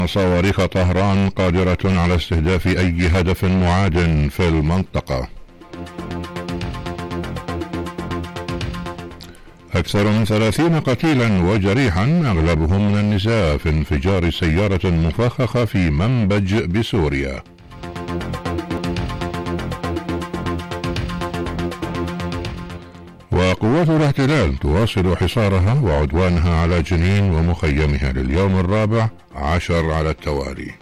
صواريخ طهران قادرة على استهداف أي هدف معاد في المنطقة. أكثر من 30 قتيلا وجريحا أغلبهم من النساء في انفجار سيارة مفخخة في منبج بسوريا. وقوات الاحتلال تواصل حصارها وعدوانها على جنين ومخيمها لليوم الرابع عشر على التوالي.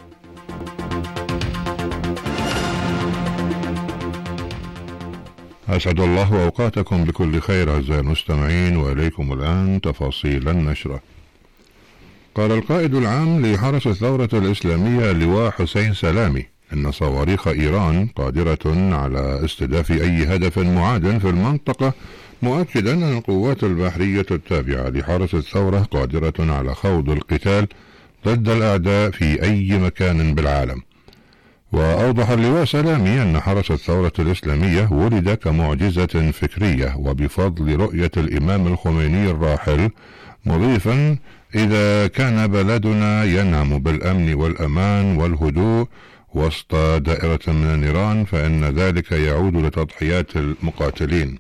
أسعد الله أوقاتكم بكل خير أعزائي المستمعين، وإليكم الآن تفاصيل النشرة. قال القائد العام لحرس الثورة الإسلامية اللواء حسين سلامي إن صواريخ إيران قادرة على استهداف أي هدف معاد في المنطقة، مؤكدا أن القوات البحرية التابعة لحرس الثورة قادرة على خوض القتال ضد الأعداء في أي مكان بالعالم. وأوضح اللواء سلامي أن حرس الثورة الإسلامية ولد كمعجزة فكرية وبفضل رؤية الإمام الخميني الراحل، مضيفا: إذا كان بلدنا ينعم بالأمن والأمان والهدوء وسط دائرة من النيران فإن ذلك يعود لتضحيات المقاتلين.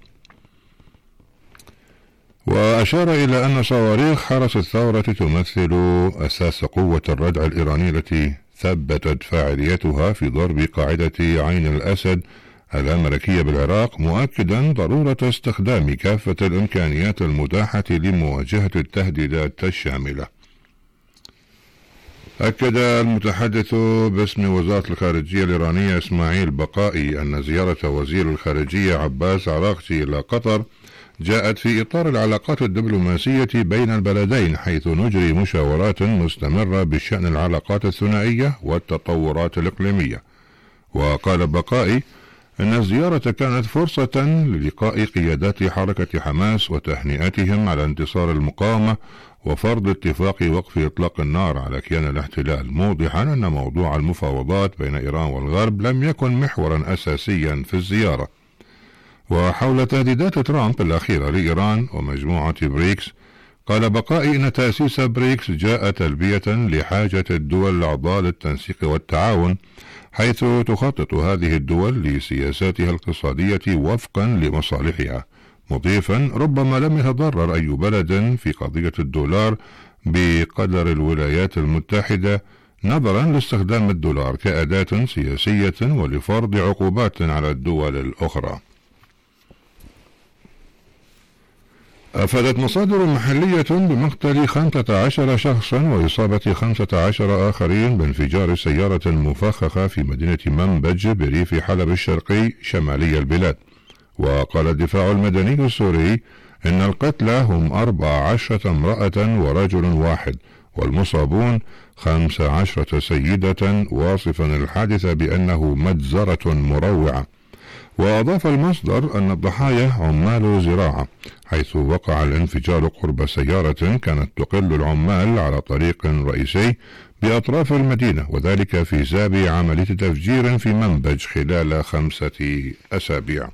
وأشار إلى أن صواريخ حرس الثورة تمثل أساس قوة الردع الإيرانية التي ثبتت فاعليتها في ضرب قاعدة عين الأسد الأمريكية بالعراق، مؤكدا ضرورة استخدام كافة الإمكانيات المتاحة لمواجهة التهديدات الشاملة. أكد المتحدث باسم وزارة الخارجية الإيرانية إسماعيل بقائي أن زيارة وزير الخارجية عباس عراقجي إلى قطر جاءت في إطار العلاقات الدبلوماسية بين البلدين، حيث نجري مشاورات مستمرة بشأن العلاقات الثنائية والتطورات الإقليمية. وقال بقائي إن الزيارة كانت فرصة للقاء قيادات حركة حماس وتهنئتهم على انتصار المقاومة وفرض اتفاق وقف إطلاق النار على كيان الاحتلال، موضحا أن موضوع المفاوضات بين إيران والغرب لم يكن محورا أساسيا في الزيارة. وحول تهديدات ترامب الأخيرة لإيران ومجموعة بريكس، قال بقائي إن تأسيس بريكس جاء تلبية لحاجة الدول الأعضاء للتنسيق والتعاون، حيث تخطط هذه الدول لسياساتها الاقتصادية وفقا لمصالحها، مضيفا: ربما لم يتضرر أي بلد في قضية الدولار بقدر الولايات المتحدة، نظرا لاستخدام الدولار كأداة سياسية ولفرض عقوبات على الدول الأخرى. أفادت مصادر محلية بمقتل 15 شخصا وإصابة 15 آخرين بانفجار سيارة مفخخة في مدينة منبج بريف حلب الشرقي شمالي البلاد. وقال الدفاع المدني السوري إن القتلى هم 14 امرأة ورجل واحد، والمصابون 15 سيدة، واصفا الحادث بأنه مجزرة مروعة. وأضاف المصدر أن الضحايا عمال زراعة، حيث وقع الانفجار قرب سيارة كانت تقل العمال على طريق رئيسي بأطراف المدينة، وذلك في سابع عملية تفجير في منبج خلال 5 أسابيع.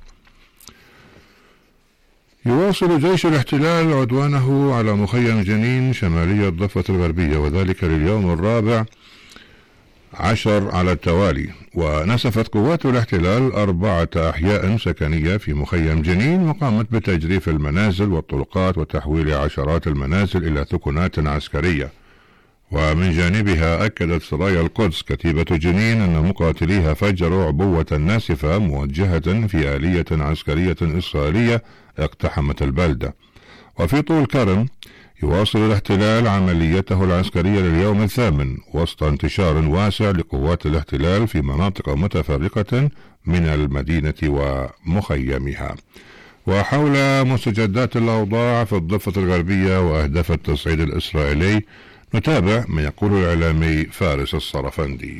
يواصل جيش الاحتلال عدوانه على مخيم جنين شمالي الضفة الغربية، وذلك لليوم الرابع عشر على التوالي. ونسفت قوات الاحتلال 4 أحياء سكنية في مخيم جنين، وقامت بتجريف المنازل والطرقات وتحويل عشرات المنازل إلى ثكنات عسكرية. ومن جانبها أكدت سرايا القدس كتيبة جنين أن مقاتليها فجروا عبوة ناسفة موجهة في آلية عسكرية إسرائيلية اقتحمت البلدة. وفي طول كرم يواصل الاحتلال عمليته العسكرية لليوم الثامن وسط انتشار واسع لقوات الاحتلال في مناطق متفرقة من المدينة ومخيمها. وحول مستجدات الأوضاع في الضفة الغربية وأهداف التصعيد الإسرائيلي نتابع ما يقول الإعلامي فارس الصرفندي.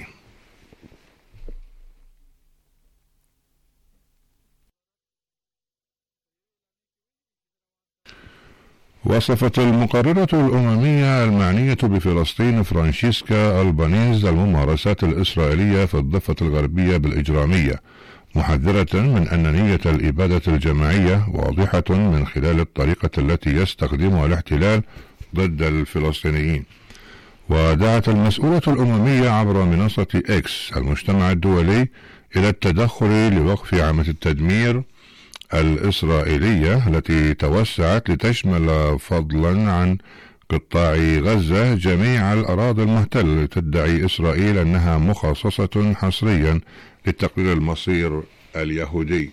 وصفت المقررة الأممية المعنية بفلسطين فرانشيسكا ألبانيز الممارسات الإسرائيلية في الضفة الغربية بالإجرامية، محذرة من أن نية الإبادة الجماعية واضحة من خلال الطريقة التي يستخدمها الاحتلال ضد الفلسطينيين. ودعت المسؤولة الأممية عبر منصة إكس المجتمع الدولي إلى التدخل لوقف عملية التدمير الإسرائيلية التي توسعت لتشمل فضلا عن قطاع غزة جميع الأراضي المحتلة. تدعي إسرائيل أنها مخصصة حصريا لتقرير المصير اليهودي.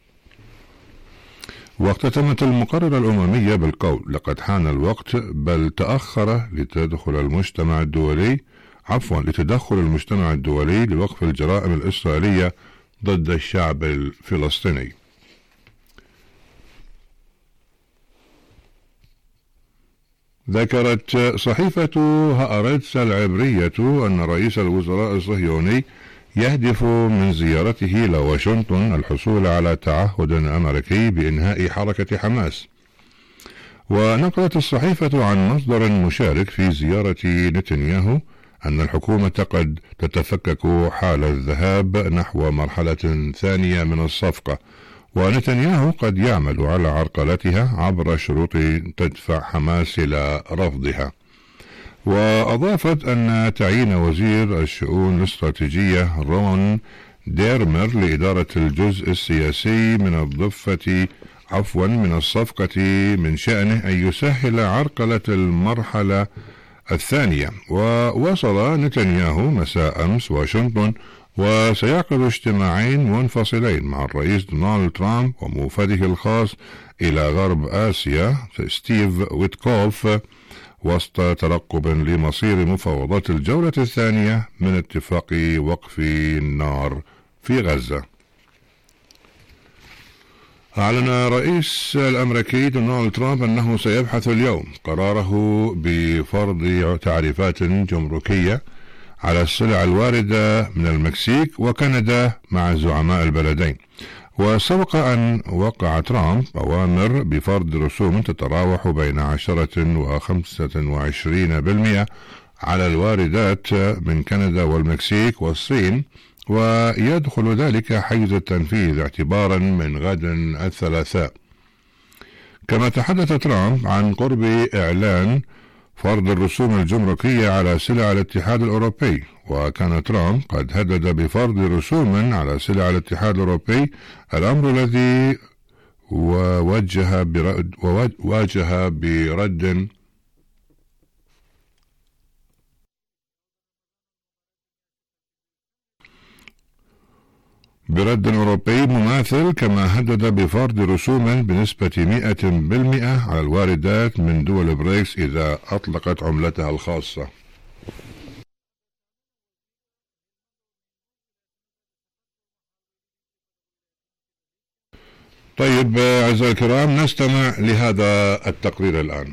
واختتمت المقررة الأممية بالقول: لقد حان الوقت، بل تأخر، لتدخل المجتمع الدولي لوقف الجرائم الإسرائيلية ضد الشعب الفلسطيني. ذكرت صحيفة هآرتس العبرية أن رئيس الوزراء الصهيوني يهدف من زيارته إلى واشنطن الحصول على تعهد أمريكي بإنهاء حركة حماس. ونقلت الصحيفة عن مصدر مشارك في زيارة نتنياهو أن الحكومة قد تتفكك حال الذهاب نحو مرحلة ثانية من الصفقة، ونتنياهو قد يعمل على عرقلتها عبر شروط تدفع حماس إلى رفضها. وأضافت أن تعيين وزير الشؤون الاستراتيجية رون ديرمر لإدارة الجزء السياسي من الصفقة من شأنه أن يسهل عرقلة المرحلة الثانية. ووصل نتنياهو مساء أمس واشنطن، وسيعقد اجتماعين منفصلين مع الرئيس دونالد ترامب وموفده الخاص إلى غرب آسيا ستيف ويتكوف، وسط ترقب لمصير مفاوضات الجولة الثانية من اتفاق وقف النار في غزة. أعلن الرئيس الأمريكي دونالد ترامب أنه سيبحث اليوم قراره بفرض تعريفات جمركية على السلع الواردة من المكسيك وكندا مع زعماء البلدين. وسبق أن وقع ترامب أوامر بفرض رسوم تتراوح بين 10 و25% على الواردات من كندا والمكسيك والصين، ويدخل ذلك حيز التنفيذ اعتبارا من غد الثلاثاء. كما تحدث ترامب عن قرب إعلان فرض الرسوم الجمركية على سلع الاتحاد الأوروبي، وكان ترامب قد هدد بفرض رسوم على سلع الاتحاد الأوروبي، الأمر الذي واجه برد أوروبي مماثل، كما هدد بفرض رسوم بنسبة 100% على الواردات من دول بريكس إذا أطلقت عملتها الخاصة. طيب أعزائي الكرام، نستمع لهذا التقرير الآن.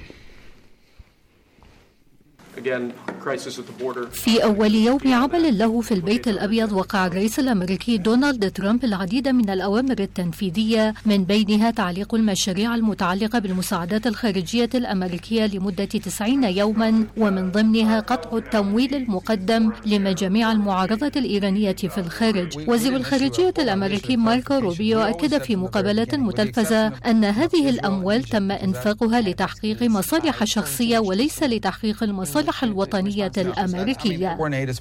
في أول يوم عمل له في البيت الأبيض، وقع الرئيس الأمريكي دونالد ترامب العديد من الأوامر التنفيذية، من بينها تعليق المشاريع المتعلقة بالمساعدات الخارجية الأمريكية لمدة 90 يوما، ومن ضمنها قطع التمويل المقدم لمجاميع المعارضة الإيرانية في الخارج. وزير الخارجية الأمريكي ماركو روبيو أكد في مقابلة ملتزمة أن هذه الأموال تم إنفاقها لتحقيق مصالح شخصية وليس لتحقيق المصالح الوطنية الأمريكية.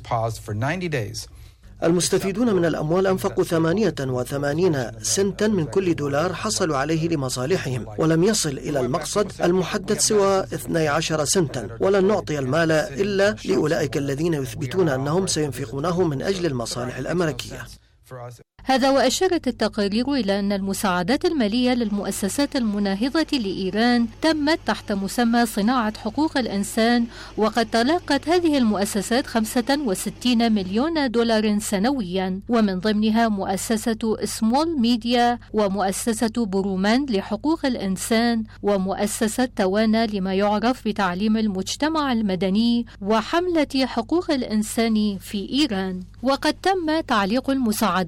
المستفيدون من الأموال أنفقوا 88 سنتا من كل دولار حصلوا عليه لمصالحهم، ولم يصل إلى المقصد المحدد سوى 12 سنتا، ولن نعطي المال إلا لأولئك الذين يثبتون أنهم سينفقونه من أجل المصالح الأمريكية. هذا وأشارت التقارير إلى أن المساعدات المالية للمؤسسات المناهضة لإيران تمت تحت مسمى صناعة حقوق الإنسان، وقد تلقت هذه المؤسسات 65 مليون دولار سنويا، ومن ضمنها مؤسسة سمول ميديا، ومؤسسة برومان لحقوق الإنسان، ومؤسسة توانا لما يعرف بتعليم المجتمع المدني، وحملة حقوق الإنسان في إيران. وقد تم تعليق المساعدات الأمريكية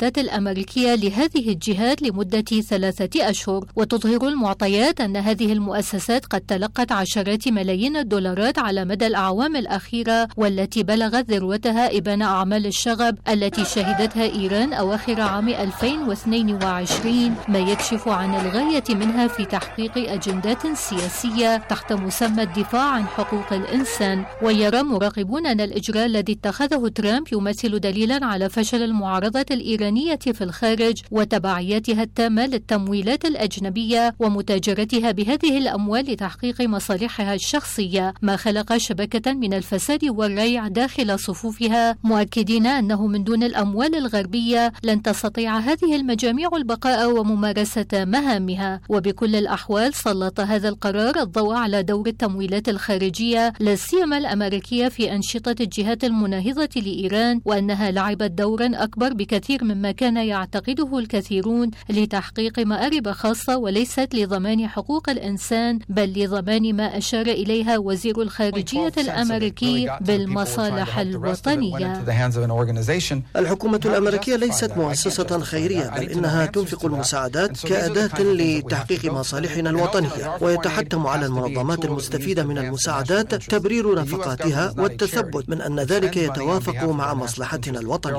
الأمريكية لهذه الجهات لمدة 3 أشهر. وتظهر المعطيات أن هذه المؤسسات قد تلقت عشرات ملايين الدولارات على مدى الأعوام الأخيرة، والتي بلغت ذروتها إبان أعمال الشغب التي شهدتها إيران أواخر عام 2022، ما يكشف عن الغاية منها في تحقيق أجندات سياسية تحت مسمى الدفاع عن حقوق الإنسان. ويرى مراقبون أن الإجراء الذي اتخذه ترامب يمثل دليلا على فشل المعارضة الإيرانية في الخارج وتبعياتها التامة للتمويلات الأجنبية ومتاجرتها بهذه الأموال لتحقيق مصالحها الشخصية، ما خلق شبكة من الفساد والريع داخل صفوفها، مؤكدين أنه من دون الأموال الغربية لن تستطيع هذه المجاميع البقاء وممارسة مهامها. وبكل الأحوال سلط هذا القرار الضوء على دور التمويلات الخارجية لا سيما الأمريكية في أنشطة الجهات المناهضة لإيران، وأنها لعبت دورا أكبر بكثير مما كان يعتقده الكثيرون لتحقيق مآرب خاصة وليست لضمان حقوق الإنسان، بل لضمان ما أشار إليها وزير الخارجية الأمريكي بالمصالح الوطنية. الحكومة الأمريكية ليست مؤسسة خيرية، بل إنها تنفق المساعدات كأداة لتحقيق مصالحنا الوطنية، ويتحتم على المنظمات المستفيدة من المساعدات تبرير نفقاتها والتثبت من أن ذلك يتوافق مع مصلحتنا الوطنية.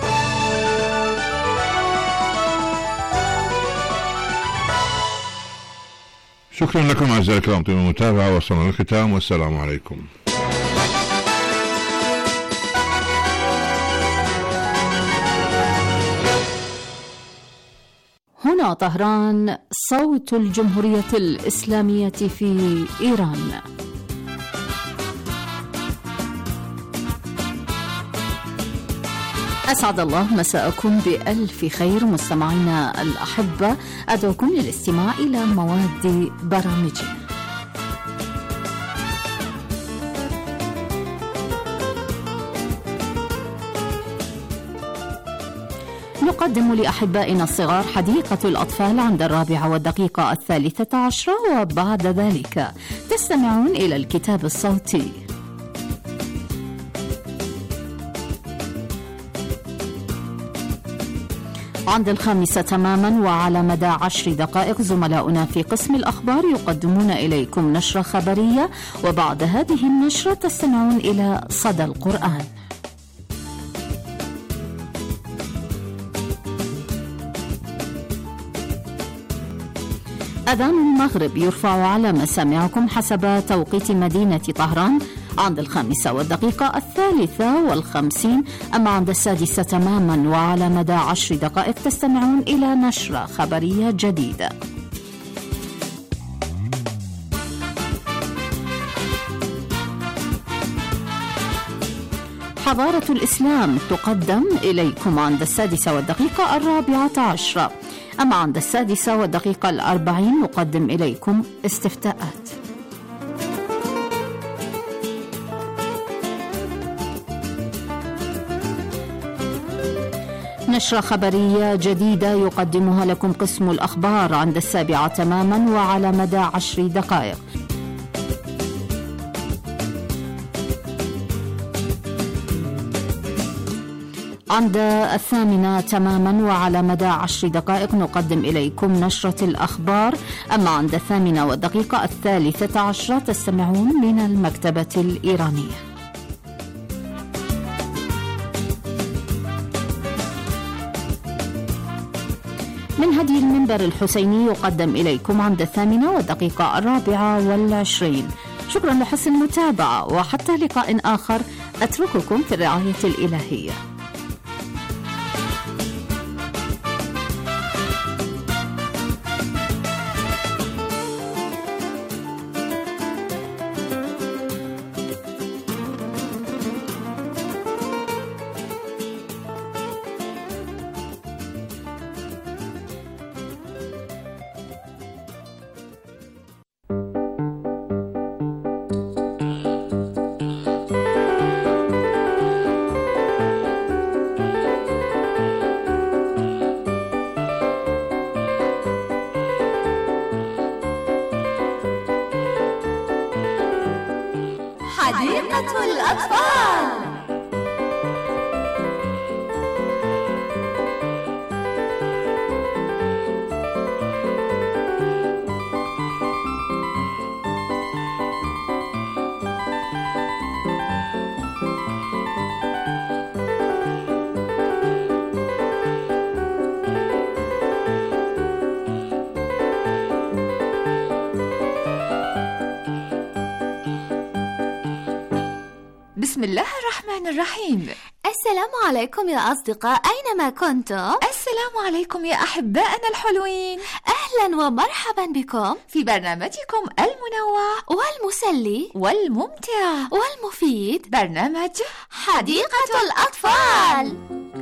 شكرا لكم أعزائي الكرام طيب المتابعة، وصلنا للختام والسلام عليكم. هنا طهران، صوت الجمهورية الإسلامية في إيران. أسعد الله مساءكم بألف خير مستمعينا الأحبة، أدعوكم للاستماع إلى مواد برامجنا. نقدم لأحبائنا الصغار حديقة الأطفال عند 4:13، وبعد ذلك تستمعون إلى الكتاب الصوتي. عند 5 تماما وعلى مدى 10 دقائق زملاؤنا في قسم الأخبار يقدمون إليكم نشرة خبرية، وبعد هذه النشرة تستمعون إلى صدى القرآن. أذان المغرب يرفع على مسامعكم حسب توقيت مدينة طهران عند 5:53، أما عند 6 تماما وعلى مدى 10 دقائق تستمعون إلى نشرة خبرية جديدة. حضارة الإسلام تقدم إليكم عند 6:14، أما عند 6:40 نقدم إليكم استفتاءات. نشرة خبرية جديدة يقدمها لكم قسم الأخبار عند 7 تماما وعلى مدى 10 دقائق. عند 8 تماما وعلى مدى 10 دقائق نقدم إليكم نشرة الأخبار، أما عند 8:13 تستمعون من المكتبة الإيرانية. من هدي المنبر الحسيني يقدم إليكم عند 8:24. شكرا لحسن المتابعة، وحتى لقاء آخر أترككم في الرعاية الإلهية. الله الرحمن الرحيم. السلام عليكم يا أصدقاء أينما كنتم. السلام عليكم يا أحبائنا الحلوين. أهلا ومرحبا بكم في برنامجكم المنوع والمسلي والممتع والمفيد، برنامج حديقة الأطفال.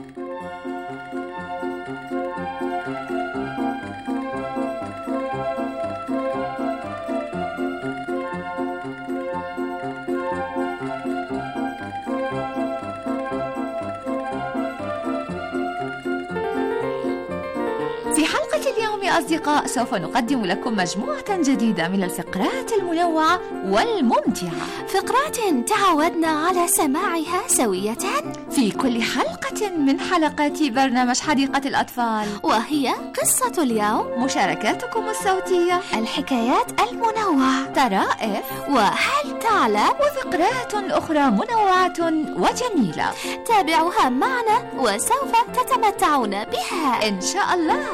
في حلقة اليوم يا أصدقاء سوف نقدم لكم مجموعة جديدة من الفقرات المنوعة والممتعة، فقرات تعودنا على سماعها سوية في كل حلقة من حلقات برنامج حديقة الأطفال، وهي قصة اليوم، مشاركاتكم الصوتية، الحكايات المنوعة، طرائف، وهل تعلم، وفقرات أخرى منوعة وجميلة. تابعوها معنا وسوف تتمتعون بها إن شاء الله.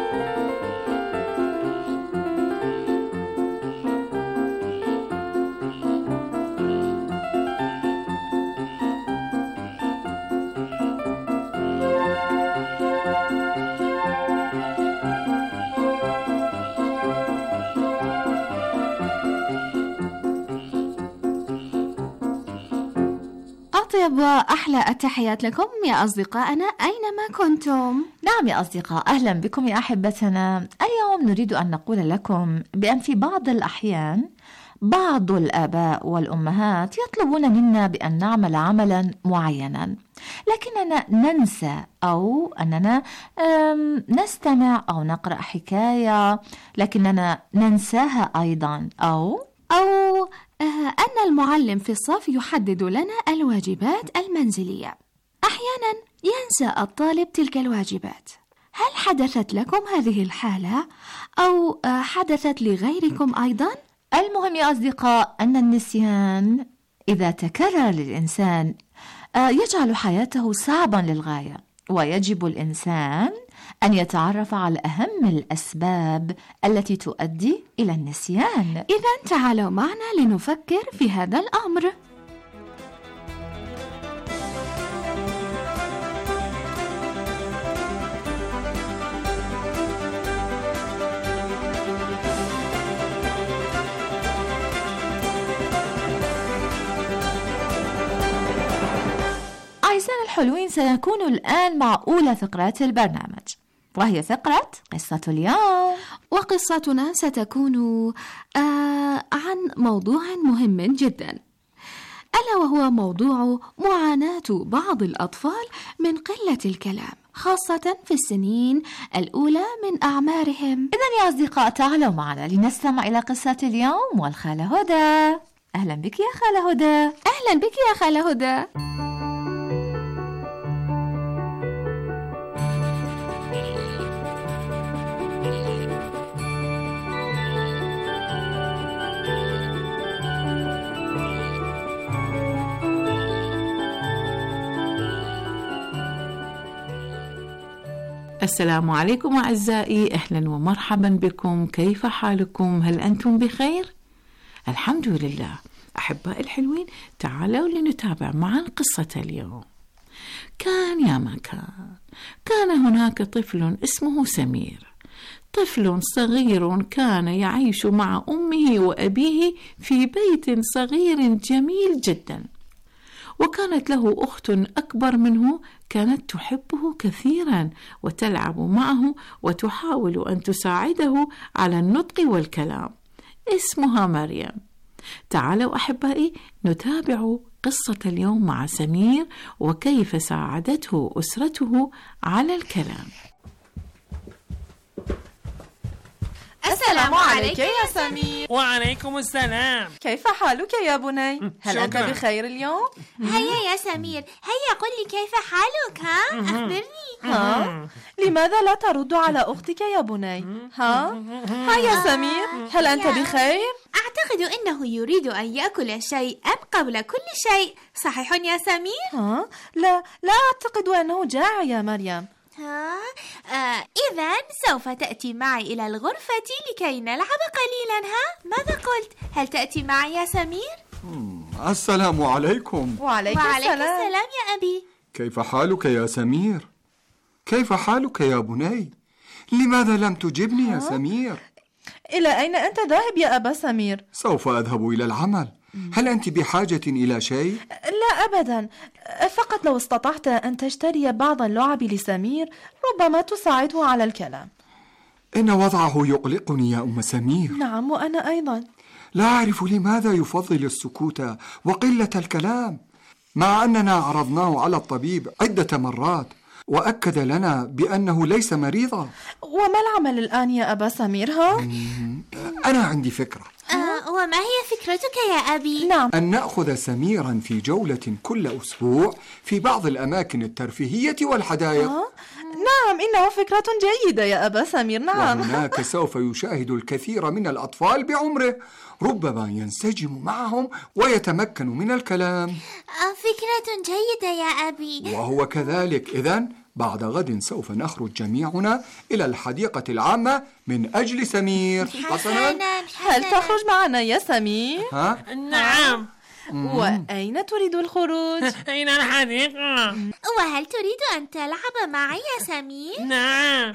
أطيب وأحلى التحيات لكم يا أصدقائنا أينما كنتم. نعم يا أصدقاء، أهلا بكم يا أحبتنا. اليوم نريد أن نقول لكم بأن في بعض الأحيان بعض الآباء والأمهات يطلبون منا بأن نعمل عملا معينا، لكننا ننسى أو أننا نستمع أو نقرأ حكاية لكننا ننساها أيضا، أو أن المعلم في الصف يحدد لنا الواجبات المنزلية. أحيانا ينسى الطالب تلك الواجبات. هل حدثت لكم هذه الحالة أو حدثت لغيركم أيضا؟ المهم يا أصدقاء أن النسيان إذا تكرر للإنسان يجعل حياته صعبا للغاية، ويجب الإنسان أن يتعرف على أهم الأسباب التي تؤدي إلى النسيان. إذن تعالوا معنا لنفكر في هذا الأمر. أعزائنا الحلوين، سنكون الآن مع أولى فقرات البرنامج، وهي فقرة قصة اليوم. وقصتنا ستكون عن موضوع مهم جدا، ألا وهو موضوع معاناة بعض الأطفال من قلة الكلام، خاصة في السنين الأولى من أعمارهم. إذن يا أصدقاء تعالوا معنا لنستمع إلى قصة اليوم والخالة هدى. أهلا بك يا خالة هدى. أهلا بك يا خالة هدى. السلام عليكم أعزائي، أهلا ومرحبا بكم. كيف حالكم؟ هل أنتم بخير؟ الحمد لله. أحبائي الحلوين، تعالوا لنتابع معا قصة اليوم. كان يا ما كان هناك طفل اسمه سمير، طفل صغير كان يعيش مع أمه وأبيه في بيت صغير جميل جدا، وكانت له أخت أكبر منه كانت تحبه كثيرا وتلعب معه وتحاول أن تساعده على النطق والكلام، اسمها مريم. تعالوا أحبائي نتابع قصة اليوم مع سمير وكيف ساعدته أسرته على الكلام. السلام عليك يا سمير. وعليكم السلام. كيف حالك يا بني؟ هل أنت بخير اليوم؟ هيا يا سمير، هيا قل لي كيف حالك؟ أخبرني. لماذا لا ترد على أختك يا بني؟ هيا سمير، هل أنت بخير؟ أعتقد أنه يريد أن يأكل شيئا قبل كل شيء، صحيح يا سمير؟ لا أعتقد أنه جاع يا مريم. إذن سوف تأتي معي إلى الغرفة لكي نلعب قليلا. ماذا قلت؟ هل تأتي معي يا سمير؟ السلام عليكم. وعليك السلام يا أبي. كيف حالك يا سمير؟ كيف حالك يا بني؟ لماذا لم تجبني يا سمير؟ إلى أين أنت ذاهب يا أبا سمير؟ سوف أذهب إلى العمل. هل أنت بحاجة إلى شيء؟ لا أبدا، فقط لو استطعت أن تشتري بعض اللعب لسمير ربما تساعده على الكلام. إن وضعه يقلقني يا أم سمير. نعم، وأنا أيضا. لا أعرف لماذا يفضل السكوت وقلة الكلام، مع أننا عرضناه على الطبيب عدة مرات وأكد لنا بأنه ليس مريضا. وما العمل الآن يا أبا سمير؟ أنا عندي فكرة. وما هي فكرتك يا أبي؟ نعم، أن نأخذ سميرا في جولة كل أسبوع في بعض الأماكن الترفيهية والحدائق. نعم، إنها فكرة جيدة يا أبا سمير. نعم، وهناك سوف يشاهد الكثير من الأطفال بعمره، ربما ينسجم معهم ويتمكن من الكلام. فكرة جيدة يا أبي. وهو كذلك. إذن بعد غد سوف نخرج جميعنا إلى الحديقة العامة من أجل سمير. حسنا. هل تخرج معنا يا سمير؟ نعم. وأين تريد الخروج؟ إلى الحديقة. وهل تريد أن تلعب معي يا سمير؟ نعم.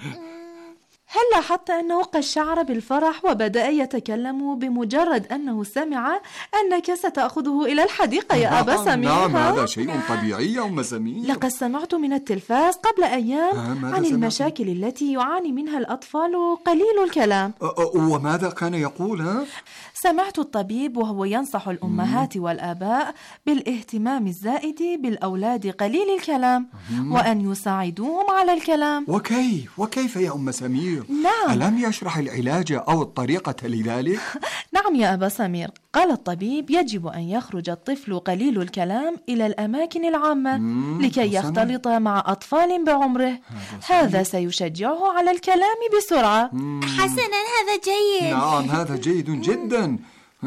هل لاحظت أنه قد شعر بالفرح وبدأ يتكلم بمجرد أنه سمع أنك ستأخذه إلى الحديقة يا أبا سمير؟ نعم، هذا شيء طبيعي يا أم سمير. لقد سمعت من التلفاز قبل أيام عن المشاكل التي يعاني منها الأطفال قليل الكلام. وماذا كان يقول؟ سمعت الطبيب وهو ينصح الأمهات والآباء بالاهتمام الزائد بالأولاد قليل الكلام وأن يساعدوهم على الكلام. وكيف يا أم سمير؟ نعم. ألم يشرح العلاج أو الطريقة لذلك؟ نعم يا أبا سمير، قال الطبيب يجب أن يخرج الطفل قليل الكلام إلى الأماكن العامة لكي يختلط مع أطفال بعمره. هذا سيشجعه على الكلام بسرعة. حسنا، هذا جيد. نعم، هذا جيد جدا.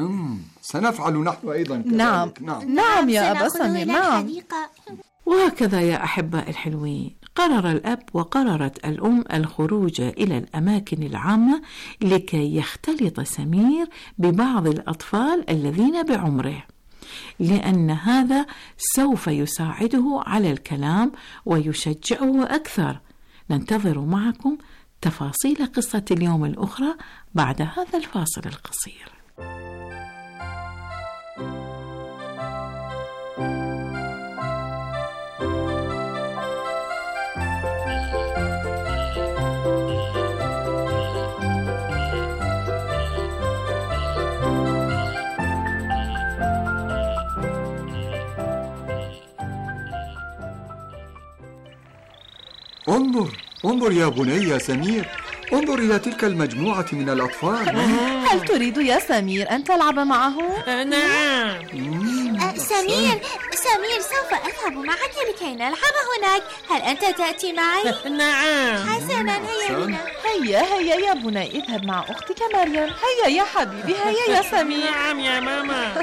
سنفعل نحن أيضا كذلك. نعم يا أبا سمير. نعم. وهكذا يا أحباء الحلوين، قرر الأب وقررت الأم الخروج إلى الأماكن العامة لكي يختلط سمير ببعض الأطفال الذين بعمره، لأن هذا سوف يساعده على الكلام ويشجعه أكثر. ننتظر معكم تفاصيل قصة اليوم الأخرى بعد هذا الفاصل القصير. انظر يا بني يا سمير، انظر إلى تلك المجموعة من الأطفال. هل تريد يا سمير أن تلعب معه؟ نعم. سمير سوف أذهب معك لكي نلعب هناك. هل أنت تأتي معي؟ نعم. حسنا، هيا بنا. هيا يا بني، اذهب مع أختك مريم. هيا يا حبيبي، هيا يا سمير. نعم يا ماما.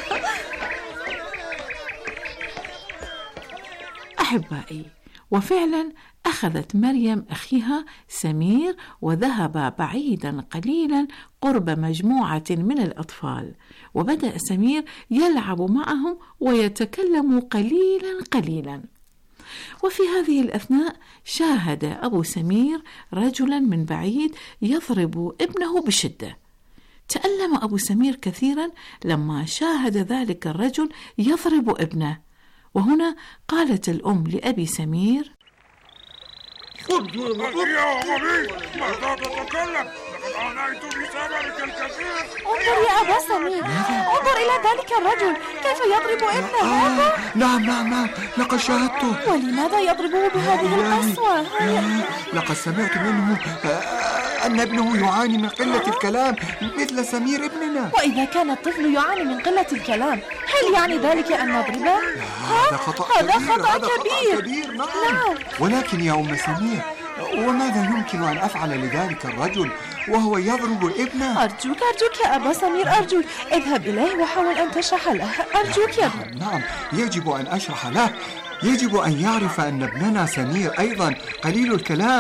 أحبائي، وفعلا أخذت مريم أخيها سمير وذهب بعيدا قليلا قرب مجموعة من الأطفال، وبدأ سمير يلعب معهم ويتكلم قليلا. وفي هذه الأثناء شاهد أبو سمير رجلا من بعيد يضرب ابنه بشدة. تألم أبو سمير كثيرا لما شاهد ذلك الرجل يضرب ابنه، وهنا قالت الأم لأبي سمير: يا أبي، ماذا تتكلم؟ لقد عانيت بسببك الكثير. انظر يا أبا سمير، انظر إلى ذلك الرجل كيف يضرب ابنه. نعم، لقد شاهدته. ولماذا يضربه بهذه القسوة؟ لقد سمعت منه أن ابنه يعاني من قلة الكلام مثل سمير ابننا. وإذا كان الطفل يعاني من قلة الكلام، هل يعني ذلك أن نضربه؟ هذا خطأ كبير. نعم. ولكن يا أم سمير، وماذا يمكن أن أفعل لذلك الرجل وهو يضرب ابنه؟ أرجوك يا أبا سمير، أرجوك اذهب إليه وحاول أن تشرح له. أرجوك يا ابني. نعم، يجب أن أشرح له. يجب أن يعرف أن ابننا سمير أيضا قليل الكلام،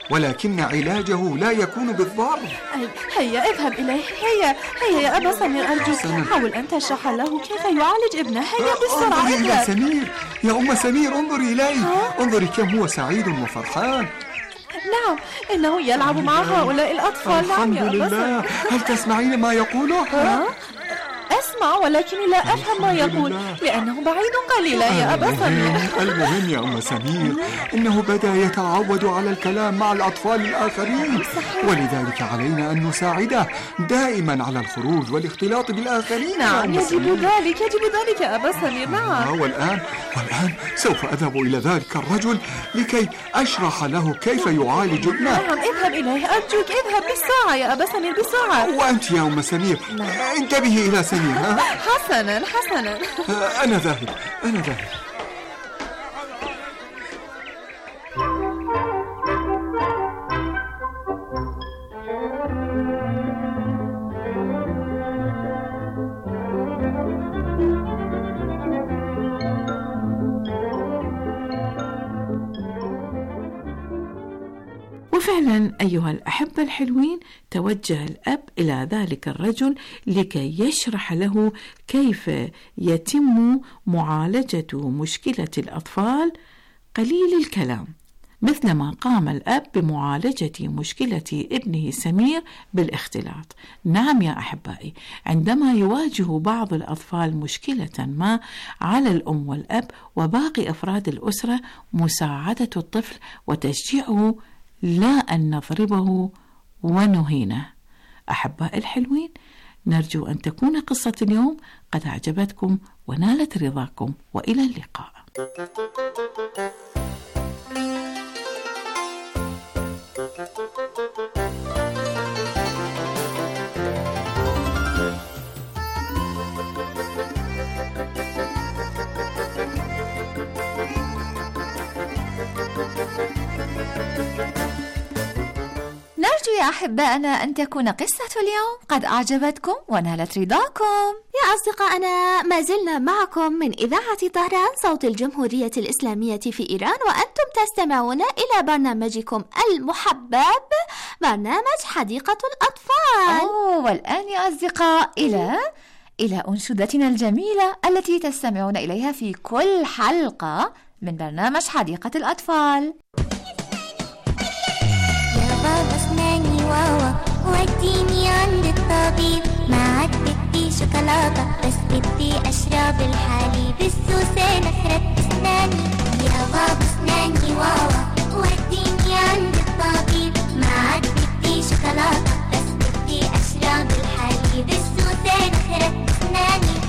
ولكن علاجه لا يكون بالضرب. هيا اذهب إليه. هيا يا أبا سمير، أرجوك حاول أن تشرح له كيف يعالج ابنه. هيا بسرعة. انظري إلى سمير يا أم سمير، انظري إليه، انظري كم هو سعيد وفرحان. نعم، إنه يلعب مع هؤلاء الأطفال. نعم يا أبا سمير. هل تسمعين ما يقوله؟ أسمع ولكني لا أفهم ما يقول لأنه بعيد قليلا يا أبا سمير. المهم يا أم سمير إنه بدأ يتعود على الكلام مع الأطفال الآخرين، ولذلك علينا أن نساعده دائما على الخروج والاختلاط بالآخرين. نعم، يجب ذلك يا أبا سمير. نعم. والآن سوف أذهب إلى ذلك الرجل لكي أشرح له كيف يعالج ابنه. نعم، اذهب إليه أرجوك، اذهب بسرعة يا أبا سمير، بسرعة. وأنت يا أم سمير انتبهي إلى سمير. حسنا أنا ذاهب. وفعلا أيها الأحبة الحلوين، توجه الأب إلى ذلك الرجل لكي يشرح له كيف يتم معالجة مشكلة الأطفال قليل الكلام، مثلما قام الأب بمعالجة مشكلة ابنه سمير بالاختلاط. نعم يا أحبائي، عندما يواجه بعض الأطفال مشكلة ما، على الأم والأب وباقي أفراد الأسرة مساعدة الطفل وتشجيعه، لا أن نضربه ونهينه. أحباء الحلوين، نرجو أن تكون قصة اليوم قد أعجبتكم ونالت رضاكم، وإلى اللقاء. نرجو يا أحبائنا أن تكون قصة اليوم قد أعجبتكم ونالت رضاكم. يا أصدقائنا، ما زلنا معكم من إذاعة طهران صوت الجمهورية الإسلامية في إيران، وأنتم تستمعون إلى برنامجكم المحبب، برنامج حديقة الأطفال. والآن يا أصدقاء إلى أنشودتنا الجميلة التي تستمعون إليها في كل حلقة من برنامج حديقة الأطفال. بابا اسناني واوا وديني عند الطبيب، ما عاد بدي شوكولاتة بس بدي أشرب الحليب، السوسة نخرت اسناني. يا بابا اسناني واوا وديني عند الطبيب، ما عاد بدي شوكولاتة بس بدي أشرب الحليب، السوسة نخرت اسناني.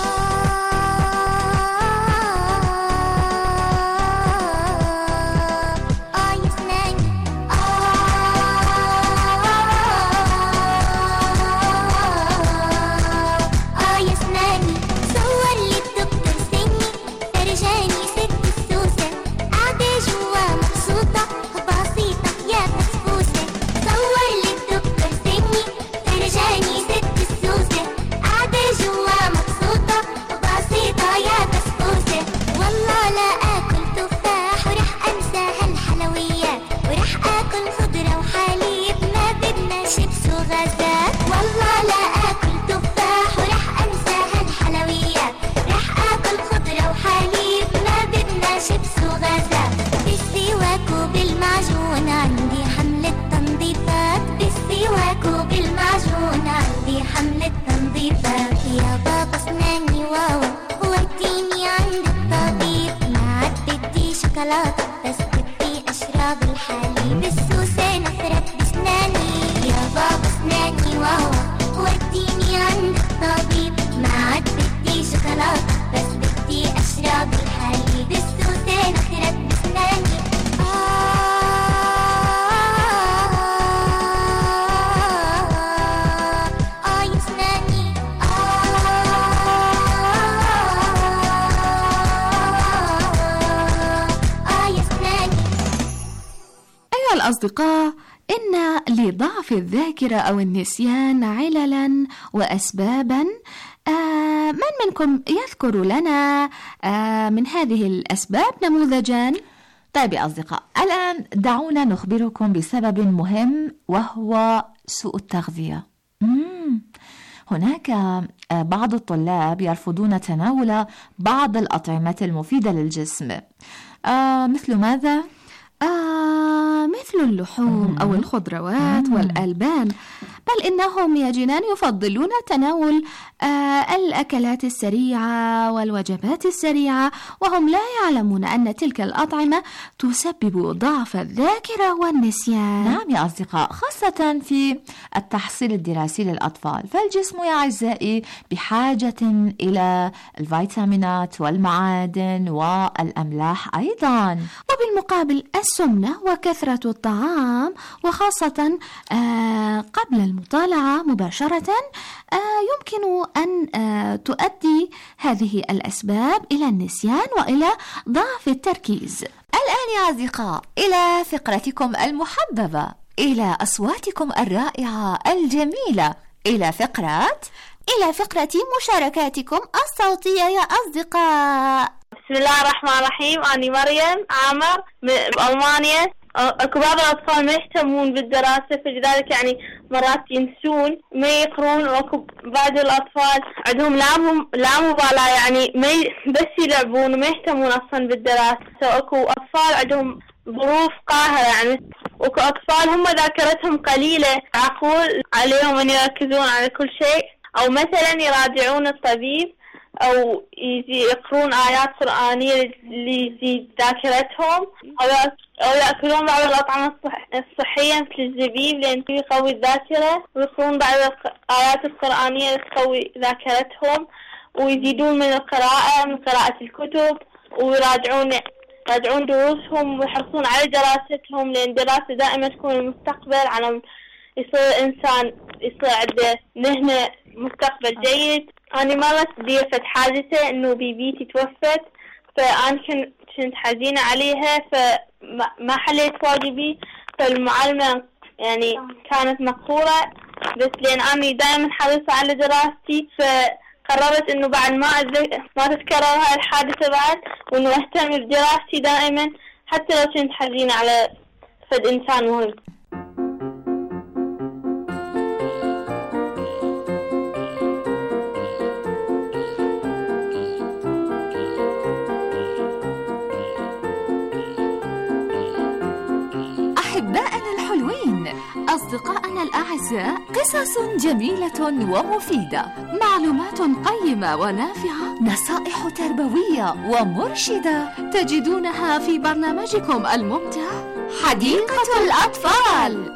الأصدقاء، إن لضعف الذاكرة أو النسيان عللا وأسبابا. من منكم يذكر لنا من هذه الأسباب نموذجا؟ طيب يا أصدقاء، الآن دعونا نخبركم بسبب مهم وهو سوء التغذية. هناك بعض الطلاب يرفضون تناول بعض الأطعمة المفيدة للجسم. مثل ماذا؟ مثل اللحوم أو الخضروات والألبان، بل إنهم يا جنان يفضلون تناول الأكلات السريعة والوجبات السريعة، وهم لا يعلمون أن تلك الأطعمة تسبب ضعف الذاكرة والنسيان. نعم يا أصدقاء، خاصة في التحصيل الدراسي للأطفال، فالجسم يا أعزائي بحاجة إلى الفيتامينات والمعادن والأملاح أيضا. وبالمقابل السمنة وكثرة الطعام، وخاصة قبل المطالعة مباشرة، يمكن أن تؤدي هذه الأسباب إلى النسيان وإلى ضعف التركيز. الآن يا أصدقاء إلى فقرتكم المحببة، إلى أصواتكم الرائعة الجميلة، إلى فقرة مشاركاتكم الصوتية يا أصدقاء. بسم الله الرحمن الرحيم. أنا مريم عامر من ألمانيا. أكو بعض الأطفال ما يهتمون بالدراسة، فلذلك يعني مرات ينسون ما يقرون، وأكو بعض الأطفال عندهم لا مبالاة، يعني بس يلعبون وما يهتمون أصلا بالدراسة. أكو أطفال عندهم ظروف قاهرة، يعني وأكو أطفال هم ذاكرتهم قليلة، أقول عليهم أن يركزون على كل شيء، أو مثلا يراجعون الطبيب، أو يقرون آيات قرآنية ليزيد ذاكرتهم، أو يأكلون بعض الأطعمة الصحية مثل الزبيب لأن يقوي الذاكرة، ويقرون بعض الآيات القرآنية لتقوي ذاكرتهم، ويزيدون من القراءة، من قراءة الكتب، ويراجعون دروسهم، ويحرصون على دراستهم، لأن الدراسة دائما تكون المستقبل، على يصير الإنسان يصير عنده مهنة مستقبل جيد. أنا مرة صديفت حادثة إنه بيبيتي توفت، فأنا كنت حزينة عليها، فما حليت واجبي، فالمعلمة يعني كانت مقهورة، بس لأن أنا دائما حريصة على دراستي، فقررت إنه بعد ما تتكرر هاي الحادثة بعد، وإنه أهتم بدراستي دائما حتى لو كنت حزينة على فد إنسان مهم. أحبائنا الحلوين، أصدقائنا الأعزاء، قصص جميلة ومفيدة، معلومات قيمة ونافعة، نصائح تربوية ومرشدة تجدونها في برنامجكم الممتع حديقة الأطفال.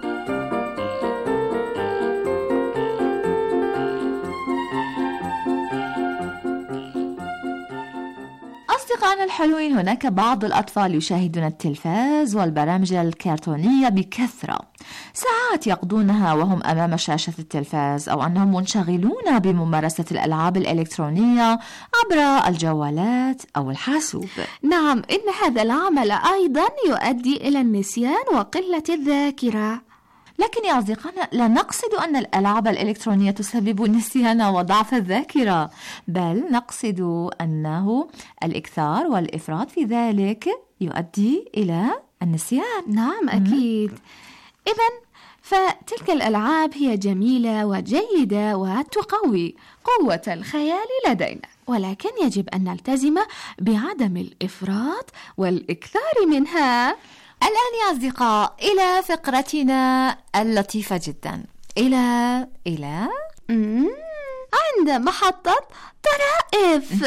أصدقائنا الحلوين، هناك بعض الأطفال يشاهدون التلفاز والبرامج الكرتونية بكثرة، ساعات يقضونها وهم أمام شاشة التلفاز، أو أنهم منشغلون بممارسة الألعاب الإلكترونية عبر الجوالات أو الحاسوب. نعم، إن هذا العمل أيضا يؤدي إلى النسيان وقلة الذاكرة. لكن يا أصدقائنا، لا نقصد أن الألعاب الإلكترونية تسبب النسيان وضعف الذاكرة، بل نقصد أنه الإكثار والإفراط في ذلك يؤدي إلى النسيان. نعم أكيد. إذن فتلك الألعاب هي جميلة وجيدة وتقوي قوة الخيال لدينا، ولكن يجب أن نلتزم بعدم الإفراط والإكثار منها. الآن يا أصدقاء إلى فقرتنا اللطيفة جدا، إلى عند محطة طرائف.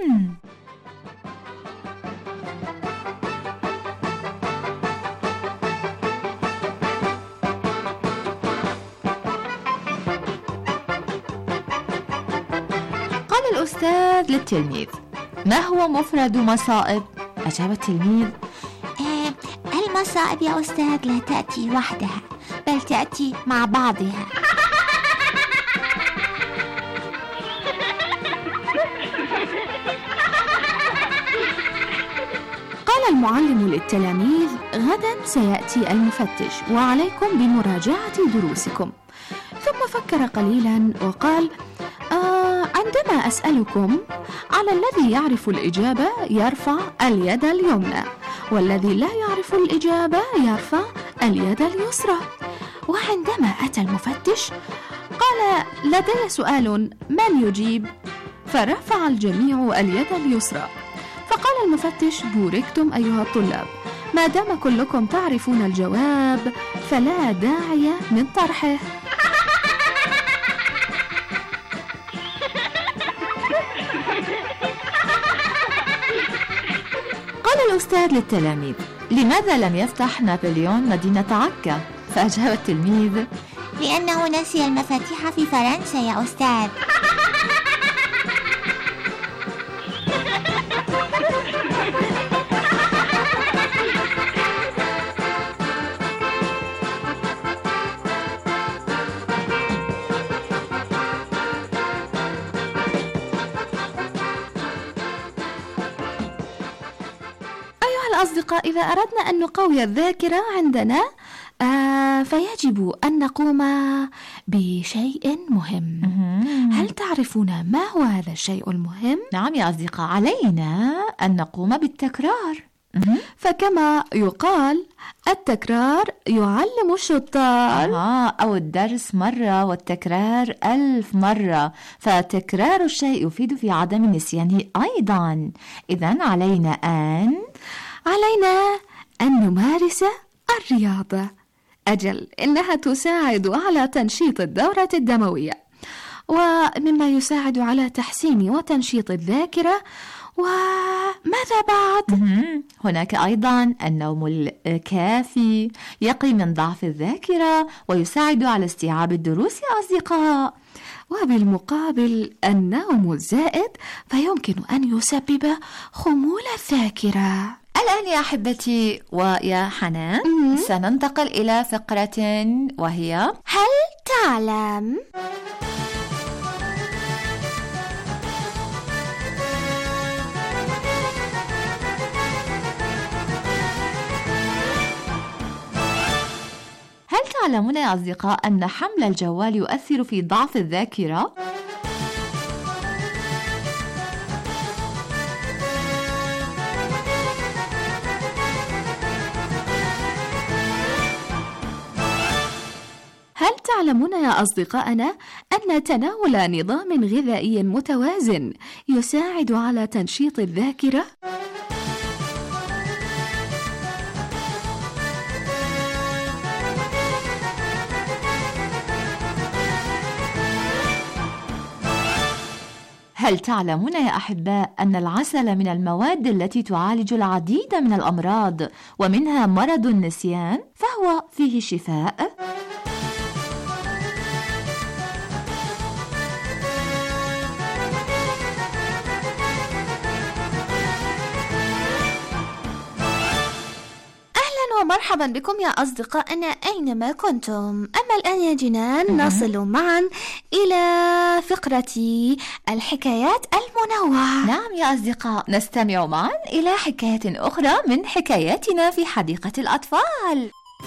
قال الأستاذ للتلميذ: ما هو مفرد مصائب؟ أجاب التلميذ: المصائب يا أستاذ لا تأتي وحدها، بل تأتي مع بعضها. قال المعلم للتلاميذ: غدا سيأتي المفتش وعليكم بمراجعة دروسكم. ثم فكر قليلا وقال: عندما أسألكم على الذي يعرف الإجابة يرفع اليد اليمنى، والذي لا يعرف الإجابة يرفع اليد اليسرى. وعندما أتى المفتش قال: لدي سؤال، من يجيب؟ فرفع الجميع اليد اليسرى. فقال المفتش: بوركتم أيها الطلاب، ما دام كلكم تعرفون الجواب فلا داعي من طرحه. قال الأستاذ للتلاميذ: لماذا لم يفتح نابليون مدينة عكا؟ فأجاب التلميذ: لأنه نسي المفاتيح في فرنسا يا أستاذ. الأصدقاء، إذا أردنا أن نقوي الذاكرة عندنا فيجب أن نقوم بشيء مهم. هل تعرفون ما هو هذا الشيء المهم؟ نعم يا أصدقاء، علينا أن نقوم بالتكرار. فكما يقال: التكرار يعلم الشطار. أو الدرس مرة والتكرار 1000 مرة، فتكرار الشيء يفيد في عدم نسيانه أيضا. إذن علينا أن نمارس الرياضة. أجل، إنها تساعد على تنشيط الدورة الدموية، ومما يساعد على تحسين وتنشيط الذاكرة. وماذا بعد؟ هناك أيضا النوم الكافي، يقي من ضعف الذاكرة ويساعد على استيعاب الدروس يا أصدقاء. وبالمقابل النوم الزائد فيمكن أن يسبب خمول الذاكرة. الآن يا أحبتي ويا حنان سننتقل إلى فقرة وهي هل تعلم؟ هل تعلمون يا أصدقاء أن حمل الجوال يؤثر في ضعف الذاكرة؟ هل تعلمون يا أصدقائنا أن تناول نظام غذائي متوازن يساعد على تنشيط الذاكرة؟ هل تعلمون يا أحباء أن العسل من المواد التي تعالج العديد من الأمراض ومنها مرض النسيان، فهو فيه شفاء؟ ومرحبا بكم يا أصدقائنا أينما كنتم. أما الآن يا جنان نصل معا إلى فقرة الحكايات المنوعة. نعم يا أصدقاء، نستمع معا إلى حكاية أخرى من حكاياتنا في حديقة الأطفال.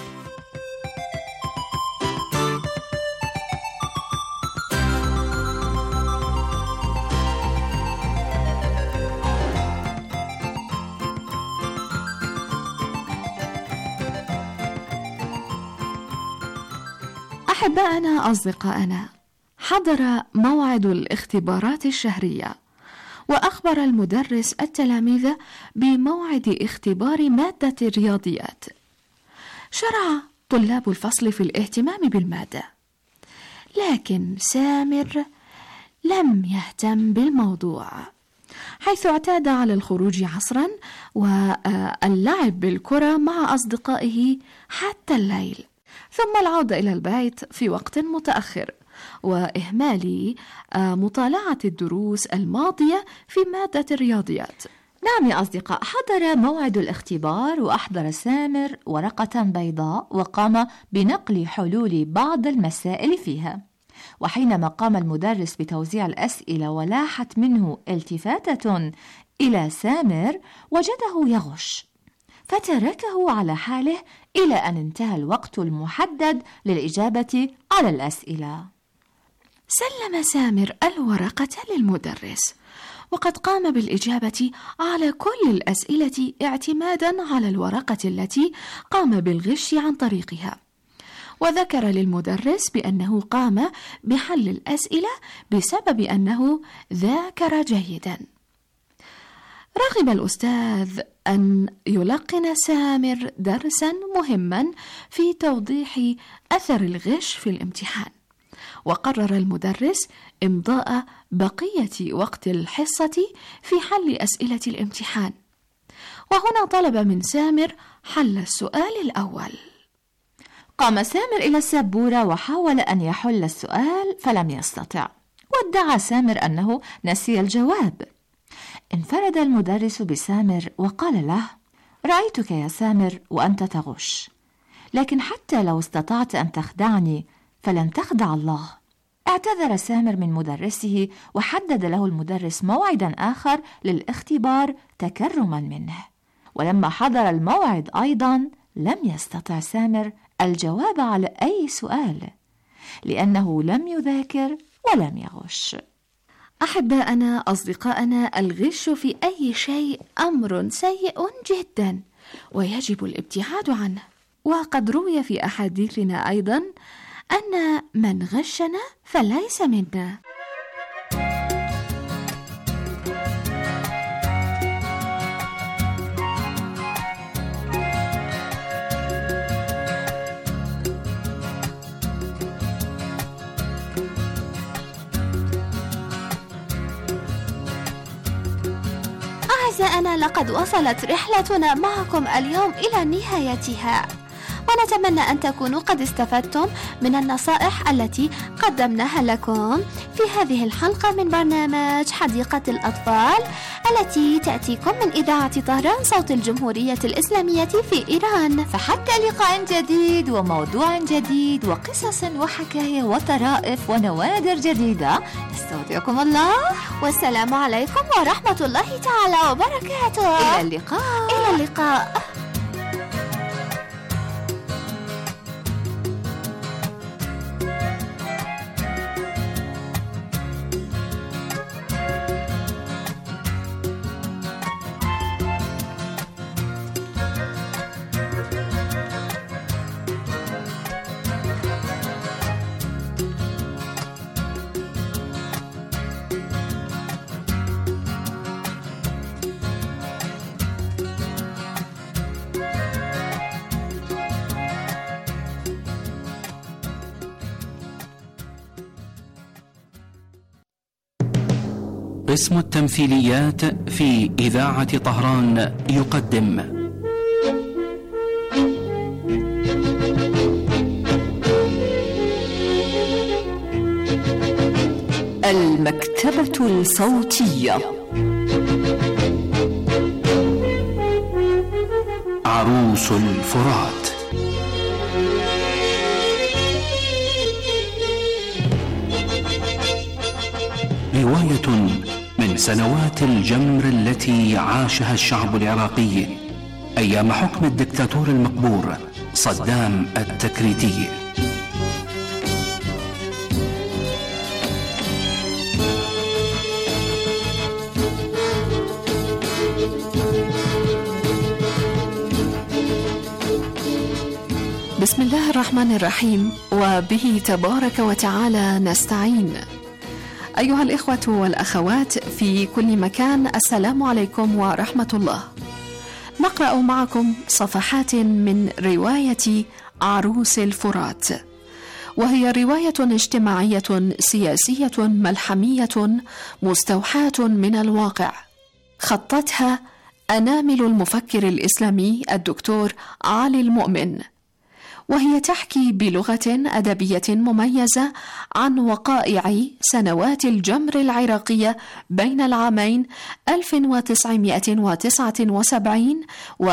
أحبائنا أصدقائنا، حضر موعد الاختبارات الشهرية، وأخبر المدرس التلاميذ بموعد اختبار مادة الرياضيات. شرع طلاب الفصل في الاهتمام بالمادة، لكن سامر لم يهتم بالموضوع، حيث اعتاد على الخروج عصرا واللعب بالكرة مع أصدقائه حتى الليل، ثم العودة إلى البيت في وقت متأخر، وإهمال مطالعة الدروس الماضية في مادة الرياضيات. نعم يا أصدقاء، حضر موعد الاختبار وأحضر سامر ورقة بيضاء وقام بنقل حلول بعض المسائل فيها. وحينما قام المدرس بتوزيع الأسئلة ولاحت منه التفاتة إلى سامر وجده يغش، فتركه على حاله إلى أن انتهى الوقت المحدد للإجابة على الأسئلة. سلم سامر الورقة للمدرس، وقد قام بالإجابة على كل الأسئلة اعتمادا على الورقة التي قام بالغش عن طريقها، وذكر للمدرس بأنه قام بحل الأسئلة بسبب أنه ذاكر جيدا. رغب الأستاذ أن يلقن سامر درسا مهما في توضيح أثر الغش في الامتحان، وقرر المدرس إمضاء بقية وقت الحصة في حل أسئلة الامتحان. وهنا طلب من سامر حل السؤال الأول. قام سامر إلى السبورة وحاول أن يحل السؤال فلم يستطع، وادعى سامر أنه نسي الجواب. انفرد المدرس بسامر وقال له: رأيتك يا سامر وأنت تغش، لكن حتى لو استطعت أن تخدعني فلن تخدع الله. اعتذر سامر من مدرسه، وحدد له المدرس موعدا آخر للاختبار تكرما منه. ولما حضر الموعد أيضا لم يستطع سامر الجواب على أي سؤال، لأنه لم يذاكر ولم يغش. أحباءنا أصدقائنا، الغش في أي شيء أمر سيء جدا ويجب الابتعاد عنه. وقد روي في أحاديثنا أيضا أن من غشنا فليس منا. أعزائنا، لقد وصلت رحلتنا معكم اليوم إلى نهايتها، ونتمنى أن تكونوا قد استفدتم من النصائح التي قدمناها لكم في هذه الحلقة من برنامج حديقة الأطفال التي تأتيكم من إذاعة طهران صوت الجمهورية الإسلامية في إيران. فحتى لقاء جديد وموضوع جديد وقصص وحكاية وطرائف ونوادر جديدة، نستودعكم الله، والسلام عليكم ورحمة الله تعالى وبركاته. إلى اللقاء. إلى اللقاء. قسم التمثيليات في إذاعة طهران يقدم المكتبة الصوتية. عروس الفرات. رواية من سنوات الجمر التي عاشها الشعب العراقي أيام حكم الدكتاتور المقبور صدام التكريتي. بسم الله الرحمن الرحيم، وبه تبارك وتعالى نستعين. أيها الإخوة والأخوات في كل مكان، السلام عليكم ورحمة الله. نقرأ معكم صفحات من رواية عروس الفرات، وهي رواية اجتماعية سياسية ملحمية مستوحاة من الواقع، خطتها أنامل المفكر الإسلامي الدكتور علي المؤمن، وهي تحكي بلغة أدبية مميزة عن وقائع سنوات الجمر العراقية بين العامين 1979 و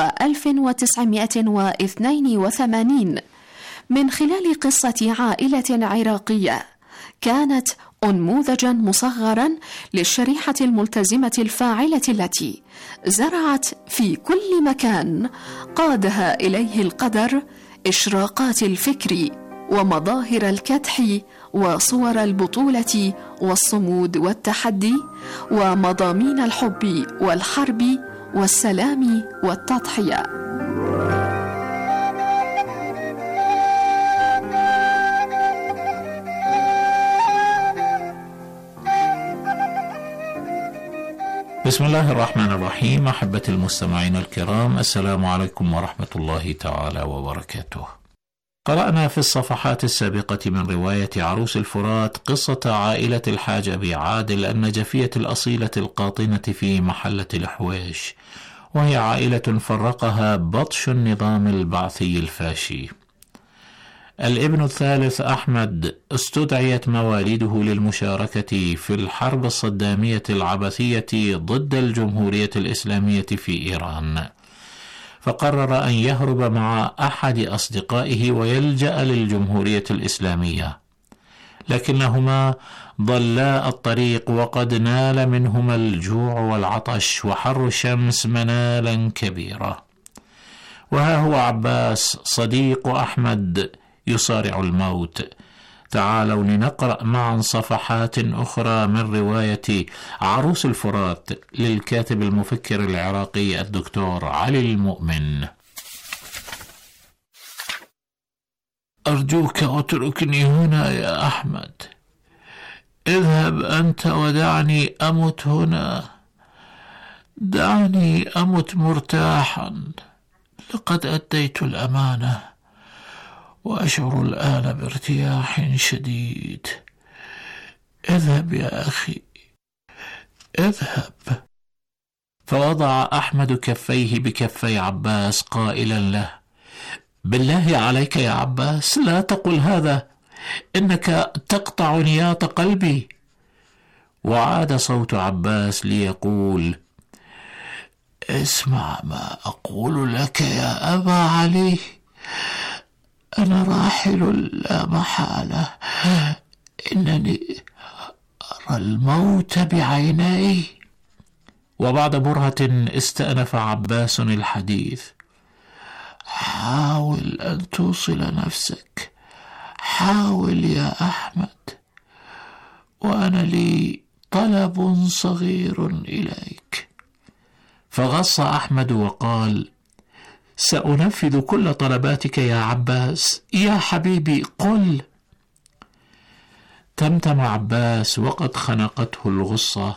1982 من خلال قصة عائلة عراقية كانت أنموذجا مصغرا للشريحة الملتزمة الفاعلة التي زرعت في كل مكان قادها إليه القدر إشراقات الفكر ومظاهر الكدح وصور البطولة والصمود والتحدي ومضامين الحب والحرب والسلام والتضحية. بسم الله الرحمن الرحيم. أحبتي المستمعين الكرام، السلام عليكم ورحمة الله تعالى وبركاته. قرأنا في الصفحات السابقة من رواية عروس الفرات قصة عائلة الحاج أبي عادل النجفية الأصيلة القاطنة في محلة الحويش، وهي عائلة فرقها بطش النظام البعثي الفاشي. الابن الثالث أحمد استدعيت مواليده للمشاركة في الحرب الصدامية العبثية ضد الجمهورية الإسلامية في إيران، فقرر أن يهرب مع أحد أصدقائه ويلجأ للجمهورية الإسلامية، لكنهما ضلا الطريق وقد نال منهما الجوع والعطش وحر الشمس منالا كبيرا. وها هو عباس صديق أحمد يصارع الموت. تعالوا لنقرأ معا صفحات أخرى من رواية عروس الفرات للكاتب المفكر العراقي الدكتور علي المؤمن. أرجوك اتركني هنا يا أحمد، اذهب أنت ودعني أمت هنا، دعني أمت مرتاحا، لقد أديت الأمانة وأشعر الآن بارتياح شديد. اذهب يا أخي، اذهب. فوضع أحمد كفيه بكفي عباس قائلا له: بالله عليك يا عباس لا تقل هذا، إنك تقطع نياط قلبي. وعاد صوت عباس ليقول: اسمع ما أقول لك يا أبا علي، أنا راحل لا محالة، إنني أرى الموت بعيني. وبعد برهة استأنف عباس الحديث: حاول أن توصل نفسك، حاول يا أحمد، وأنا لي طلب صغير إليك. فغص أحمد وقال: سأنفذ كل طلباتك يا عباس، يا حبيبي قل. تمتم عباس وقد خنقته الغصة: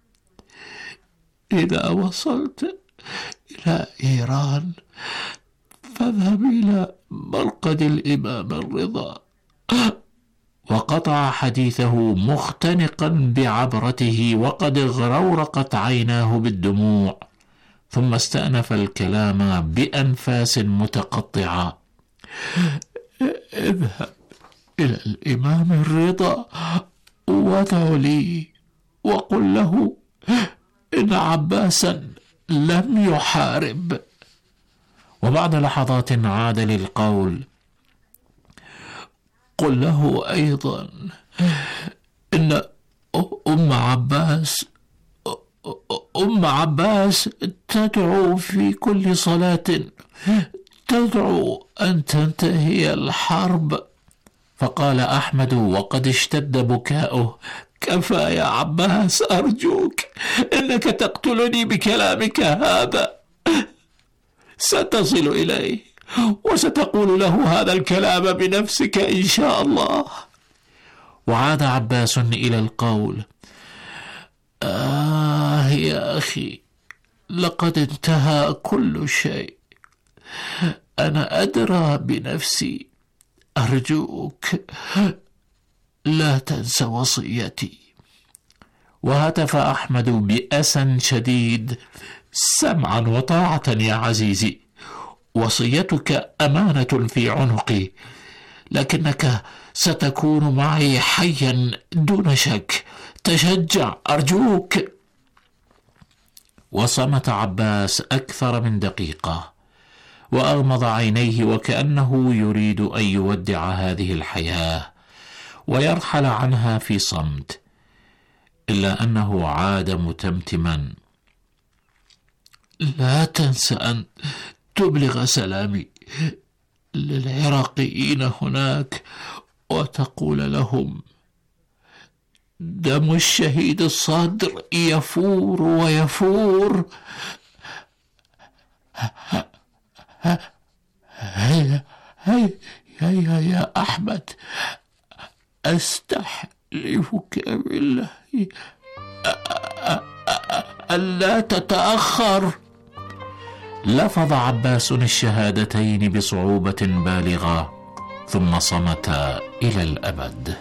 إذا وصلت إلى إيران فاذهب إلى مرقد الإمام الرضا. وقطع حديثه مختنقا بعبرته وقد اغرورقت عيناه بالدموع، ثم استأنف الكلام بأنفاس متقطعة: اذهب إلى الإمام الرضا وادع لي وقل له إن عباسا لم يحارب. وبعد لحظات عاد للقول: قل له أيضا إن أم عباس تدعو في كل صلاة، تدعو أن تنتهي الحرب. فقال أحمد وقد اشتد بكاؤه: كفى يا عباس، أرجوك، إنك تقتلني بكلامك هذا. ستصل إليه وستقول له هذا الكلام بنفسك إن شاء الله. وعاد عباس إلى القول: يا أخي، لقد انتهى كل شيء، أنا أدرى بنفسي، أرجوك لا تنس وصيتي. وهتف أحمد بأسى شديد: سمعا وطاعة يا عزيزي، وصيتك أمانة في عنقي، لكنك ستكون معي حيا دون شك، تشجع أرجوك. وصمت عباس أكثر من دقيقة، وأغمض عينيه وكأنه يريد أن يودع هذه الحياة ويرحل عنها في صمت، إلا أنه عاد متمتما: لا تنس أن تبلغ سلامي للعراقيين هناك وتقول لهم: دم الشهيد الصدر يفور ويفور. هيا يا أحمد، أستحلفك بالله ألا تتأخر. لفظ عباس الشهادتين بصعوبة بالغة ثم صمت إلى الأبد.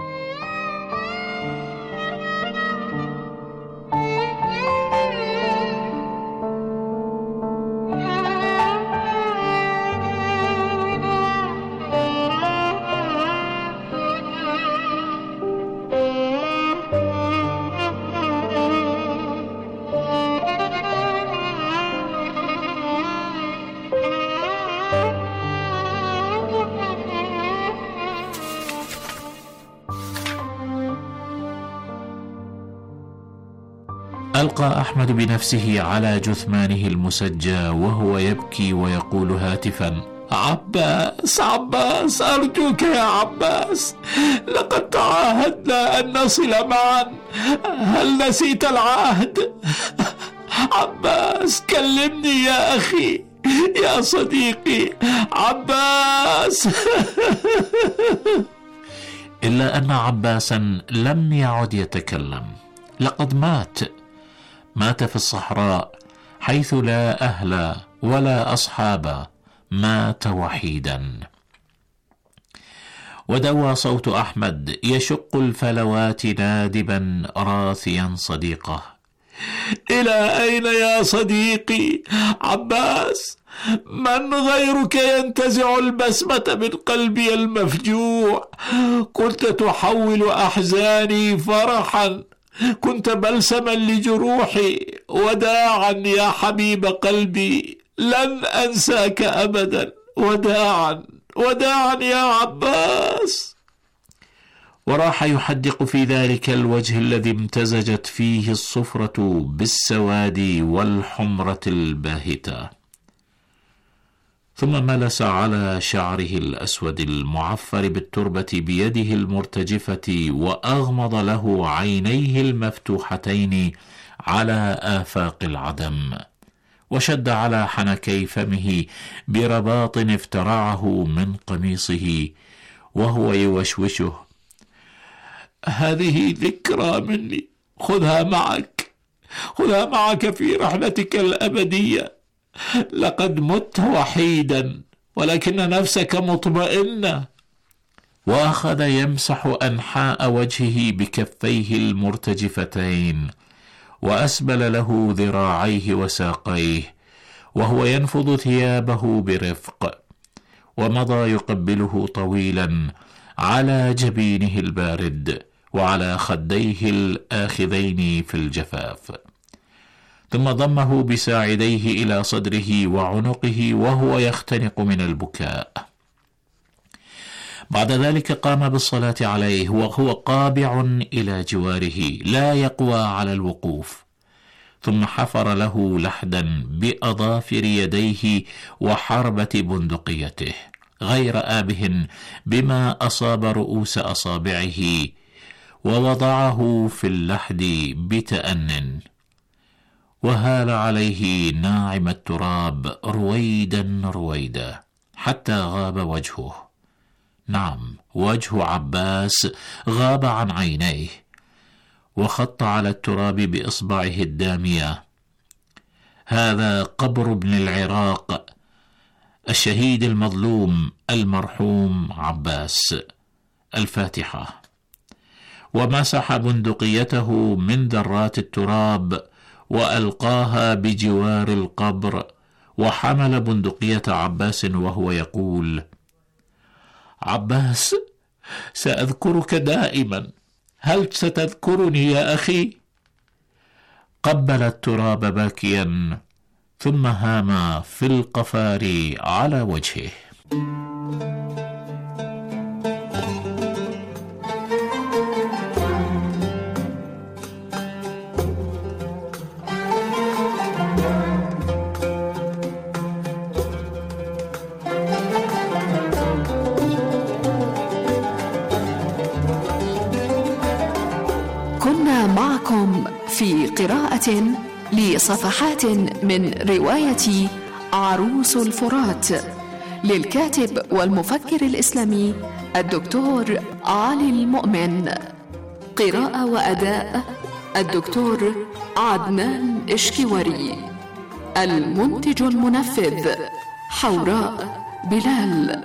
ألقى أحمد بنفسه على جثمانه المسجى وهو يبكي ويقول هاتفا: عباس عباس، أرجوك يا عباس، لقد تعاهدنا أن نصل معا، هل نسيت العهد؟ عباس كلمني يا أخي، يا صديقي عباس. إلا أن عباسا لم يعد يتكلم، لقد مات في الصحراء حيث لا أهل ولا أصحاب، مات وحيدا. ودوى صوت أحمد يشق الفلوات نادبا راثيا صديقه: إلى أين يا صديقي عباس؟ من غيرك ينتزع البسمة من قلبي المفجوع؟ كنت تحول أحزاني فرحا، كنت بلسما لجروحي. وداعا يا حبيب قلبي، لن أنساك أبدا. وداعا وداعا يا عباس. وراح يحدق في ذلك الوجه الذي امتزجت فيه الصفرة بالسواد والحمرة الباهتة. ثم ملس على شعره الأسود المعفر بالتربة بيده المرتجفة وأغمض له عينيه المفتوحتين على آفاق العدم، وشد على حنكي فمه برباط افترعه من قميصه وهو يوشوشه: هذه ذكرى مني، خذها معك في رحلتك الأبدية. لقد مت وحيدا ولكن نفسك مطمئنة. وأخذ يمسح أنحاء وجهه بكفيه المرتجفتين، وأسبل له ذراعيه وساقيه وهو ينفض ثيابه برفق، ومضى يقبله طويلا على جبينه البارد وعلى خديه الآخذين في الجفاف، ثم ضمه بساعديه إلى صدره وعنقه وهو يختنق من البكاء. بعد ذلك قام بالصلاة عليه وهو قابع إلى جواره لا يقوى على الوقوف، ثم حفر له لحدا بأظافر يديه وحربة بندقيته غير آبه بما أصاب رؤوس أصابعه، ووضعه في اللحد بتأن، وهال عليه ناعم التراب رويدا رويدا حتى غاب وجهه. نعم، وجه عباس غاب عن عينيه، وخط على التراب بإصبعه الدامية: هذا قبر ابن العراق الشهيد المظلوم المرحوم عباس. الفاتحة. ومسح بندقيته من ذرات التراب وألقاها بجوار القبر، وحمل بندقية عباس وهو يقول: عباس، سأذكرك دائما، هل ستذكرني يا أخي؟ قبل التراب باكيا ثم هام في القفار على وجهه. في قراءة لصفحات من رواية عروس الفرات للكاتب والمفكر الإسلامي الدكتور علي المؤمن. قراءة وأداء الدكتور عدنان إشكيوري. المنتج المنفذ حوراء بلال.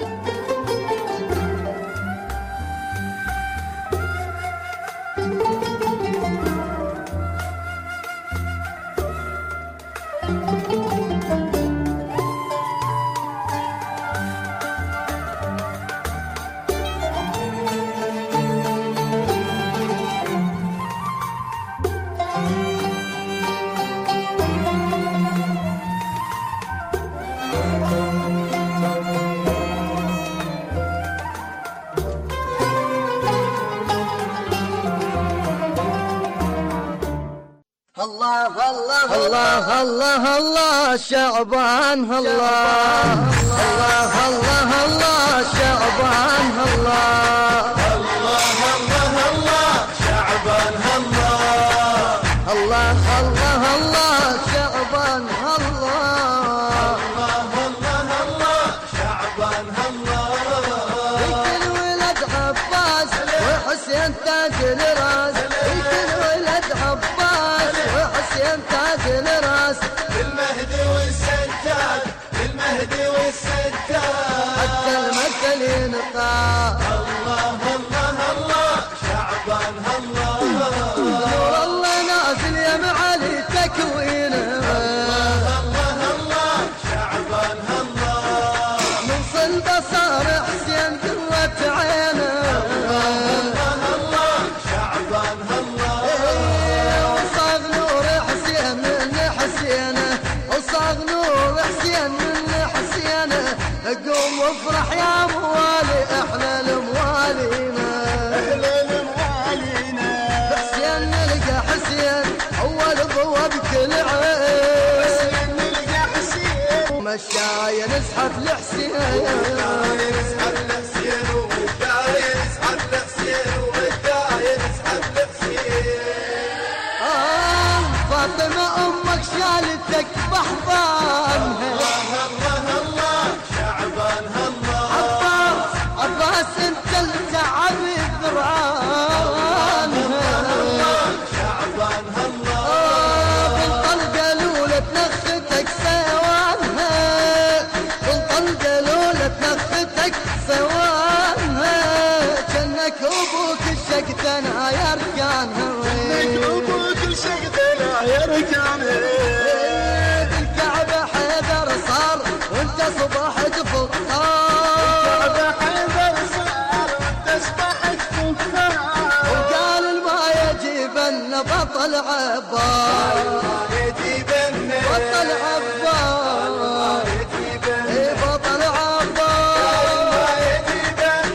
الله الله الله شعبان الله الله الله الله شعبان الله الله الله الله شعبان الله الله الله الله شعبان الله الله الله الله شعبان الله يمكن ولد عباس وحسين تاج الراس يمكن ولد عباس وحسين تاج الراس المهدي والسجاد المهدي والسجاد حتى المثل ينقى الله الله الله شعبان الله نور الله نازل يا معالي تكوينه الله الله الله شعبان الله من صلب صار حسين قرة عينه الله الله شعبان الله وصاغ نور حسين من حسينه وصاغ نور حسين من حسينه قوم وافرح يا موالي احنا الموالينا احنا الموالينا حسين نلقى حسين اول ضوى بكل عين حسين نلقى حسين مشاي نزحف لحسين مشاي نزحف لحسين ومشاي نزحف لحسين ومشاي نزحف لحسين فاطمة امك شالتك بحضانها الله الله الله شعبان الله عباس انت اللي تعب ذرعانها الله شعبان الله بالطلقة لولة نختك سوانها بالطلقة لولة نختك سوانها جنك ابوك الشقتنا يركانها جنك ابوك الشقتنا يركانها الكعبة حيدر صار وانت صبحت فطار الكعبة حيدر صار وانت صبحت فطار وقال ما يجيبن بطل عبار ما يجيبن بطل عبار بطل عبار ما يجيبن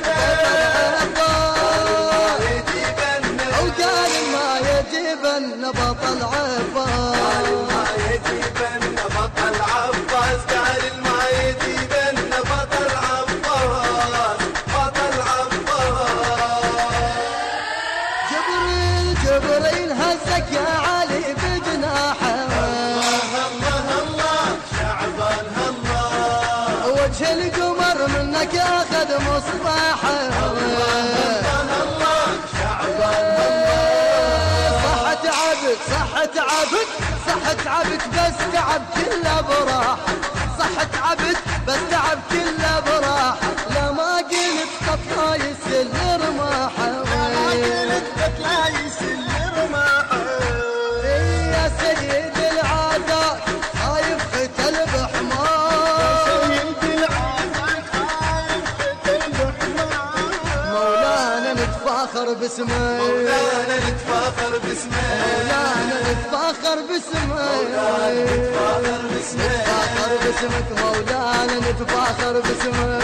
بطل عبار وقال ما يجيبن بطل عبار ما يجيبن بطل عباس قال ما يجيبن بطل عباس بطل عباس جبريل جبريل هزك يا علي بجناحه الله الله الله شعبان الله وجه القمر منك اخذ مصباحه الله الله شعبان الله صحت عبد صحت عبد صحت عبد بس تعب كله براح صحت عبد بس تعب كله براح لا ما قلت تطلع يسل رماحه ما قلت تطلع يسل رماحه يا سيد العادات خايف قتل بحمار سيد العادات خايف قتل بحمار مولانا نتفاخر باسمه مولانا نتفاخر باسمه مولانا نتفاخر باسمه مولانا نتفاخر باسمه نتفاخر باسمك مولانا نتفاخر باسمه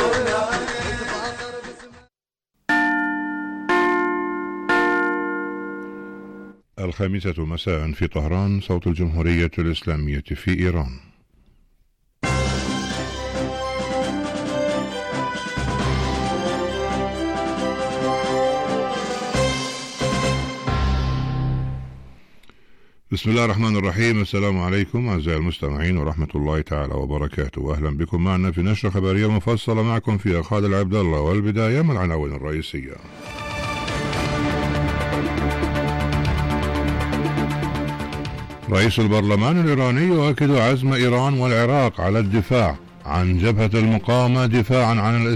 الخامسة مساء في طهران، صوت الجمهورية الإسلامية في إيران. بسم الله الرحمن الرحيم. السلام عليكم أعزائي المستمعين ورحمة الله تعالى وبركاته. أهلا بكم معنا في نشرة خبرية مفصلة معكم في خالد عبد الله، والبداية من العناوين الرئيسية. رئيس البرلمان الإيراني يؤكد عزم إيران والعراق على الدفاع عن جبهة المقاومة دفاعا عن